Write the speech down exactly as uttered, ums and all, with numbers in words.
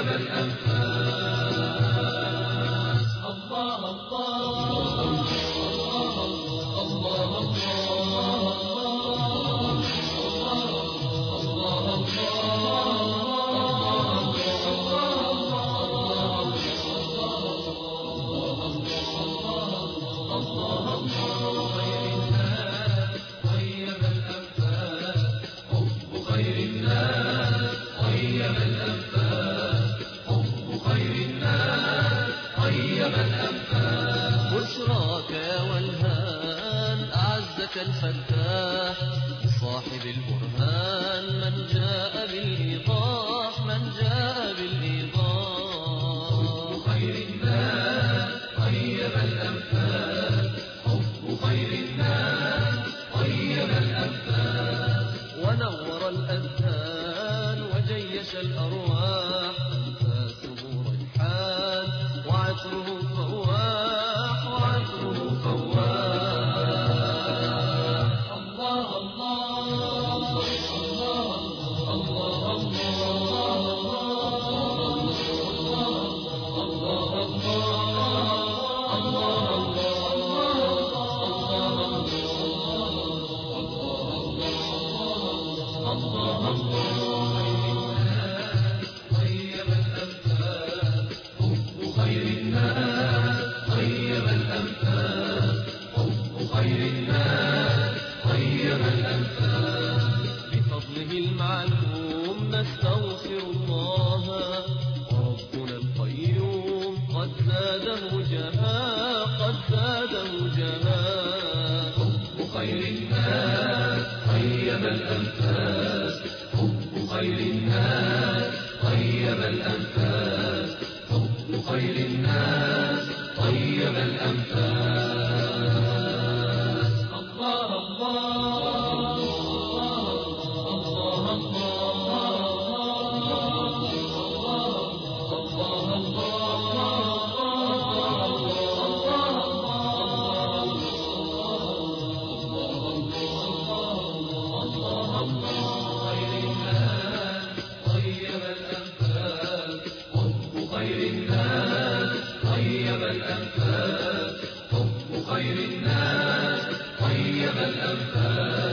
طيب الأنفاس. الله الله الله بشراك يا والهان أعزك الفتاح صاحب البرهان من جاء بالإيضاح من جاء بالإيضاح. خير الناس طيب الأنفاس حب خير الناس طيب الأنفاس ونور الأذهان وجيش الأرواح أنفاسه ريحان وعطره فواح وعطره فواح. الله الله الله بفضله المعلوم نستغفر الله وربنا القيوم قد زاده جهاء قد زاده جهاء. حب خير الناس طيب الأنفاس حب خير الناس طيب الأنفاس حب خير الناس طيب الأنفاس. الله الله خير الناس طيب الأنفاس حب خير الناس طيب الأنفاس.